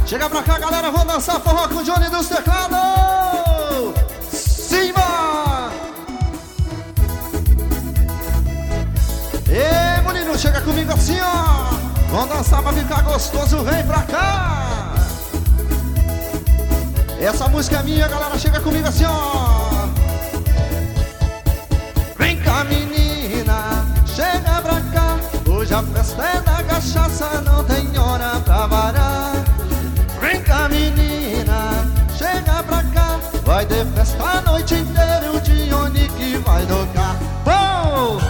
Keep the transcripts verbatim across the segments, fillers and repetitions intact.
Chega pra cá, galera, vamos dançar forró com o Johnny dos teclados. Simba! Ê, menino, chega comigo assim, ó. Vamos dançar pra ficar gostoso, vem pra cá. Essa música é minha, galera, chega comigo assim, ó. Vem cá, menina, chega pra cá. Hoje a festa é da cachaça, não tem hora pra varar. Vem cá, menina, chega pra cá. Vai ter festa a noite inteira e o Johnny que vai tocar. Bom!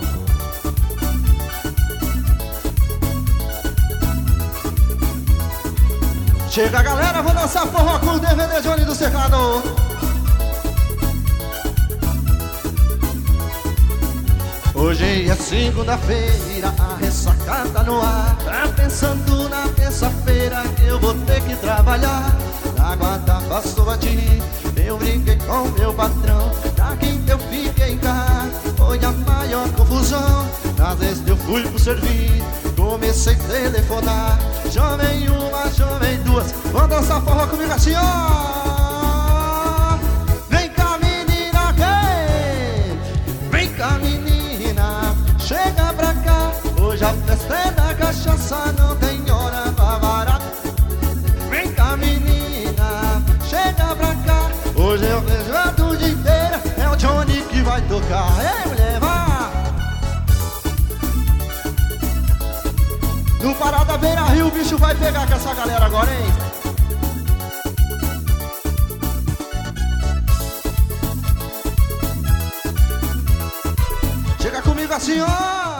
Chega, galera, vou dançar forró com o D V D Johnny do teclados. Hoje é segunda-feira, a ressaca tá no ar. Tá pensando na terça-feira que eu vou ter que trabalhar. Na quarta passou a ti, eu brinquei com meu patrão. Na quinta eu fiquei em casa, foi a maior confusão. Na sexta eu fui pro serviço, comecei a telefonar. Chamei uma, chamei duas, vão dançar forró comigo assim, ó. Vem cá, menina, vem. Vem cá, menina, chega pra cá. Hoje a festa é da cachaça, não tem hora pra varar. Vem cá, menina, chega pra cá. Hoje eu vejo a tudo inteira, é o Johnny que vai tocar. Ei, mulher, vai! No Parada Beira Rio, o bicho vai pegar com essa galera agora, hein? Chega comigo assim, ó.